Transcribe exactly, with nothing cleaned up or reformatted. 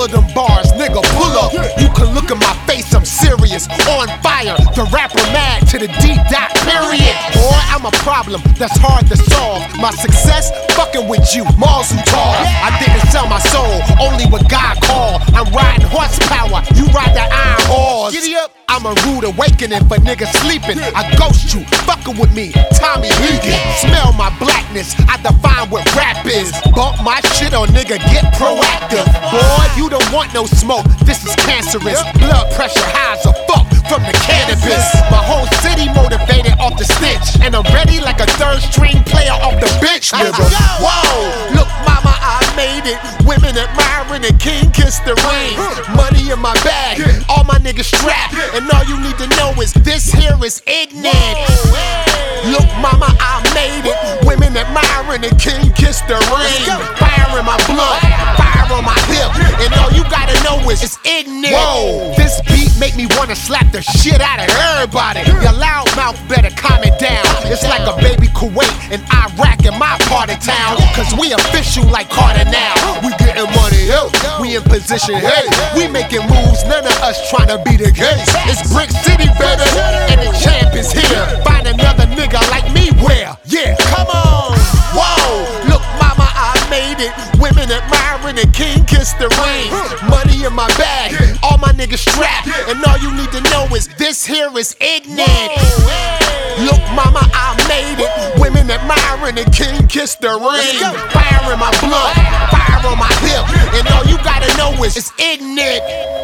of them bars, nigga, pull up. You can look at my face, I'm serious, on fire. The rapper mad to the D-dot, period. Boy, I'm a problem that's hard to solve. My success, fucking with you, Mazel Tov. I didn't sell my soul, only what God called. I'm riding horsepower, you ride that iron horse. Giddy up. I'm a rude awakening for niggas sleeping. I ghost you, fucking with me, Tommy Egan. Smell my blackness, I define what rap is. Bump my shit on nigga, get proactive. Boy, you don't want no smoke, this is cancerous. Blood pressure high as a fuck from the cannabis. My whole city motivated off the stench, and I'm ready like a third string player off the bench, nigga. Whoa, look mama, I made it. Women admiring the king kiss the ring. Money in my bag, all my niggas strapped, and all you need to know is this here is ignorant. Look mama, I made it. Women admiring the king kiss the ring. Fire in my blood, fire on my hip, and all you gotta know is it's ignorant. Whoa, this beat make me wanna slap the shit out of everybody. Your loud mouth better calm it down. It's like a baby Kuwait and Iraq in my part of town. Cause we official like Carter now. We getting money, yo. We in position, hey. We making moves, none of us trying to be the case. It's Brick City, baby, and the champ is here. Find another nigga like me where? Yeah, come on. Whoa, look mama, I made it. Women admiring the king kiss the ring. Money in my bag, all my niggas strapped, and all you need to know is this here is ignorant. Look mama, I made it. Women admiring the king kiss the ring. Fire in my blood, fire on my hip, and all you gotta know is it's ignorant.